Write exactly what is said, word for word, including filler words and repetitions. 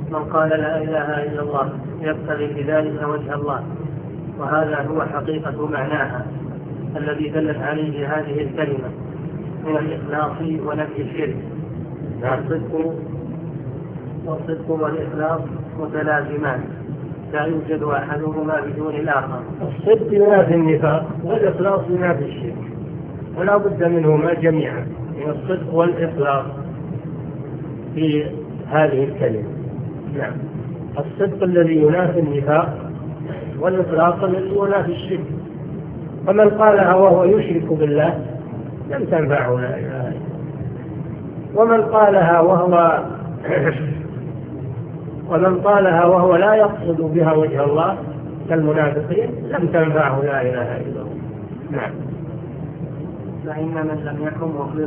من قال لا إله إلا الله يبتغي بذلك وجه الله، وهذا هو حقيقة معناها الذي دلت عليه هذه الكلمة من الإخلاص ونفي الشرك. والصدق والصدق والإخلاص متلازمان لا يوجد أحدهما بدون الآخر. الصدق ينافي النفاق والإخلاص ينافي الشرك، ولا بد منهما جميعا، من الصدق والإخلاص في هذه الكلمة. نعم، الصدق الذي ينافي النفاق والإخلاص الذي ينافي الشرك. فمن قالها وهو يشرك بالله لم تنفعه لا إله إلا الله، ومن قالها وهو ومن قالها وهو لا يقصد بها وجه الله كالمنافقين لم تنفعه لا إله إلا الله. نعم. فإن من لم يكن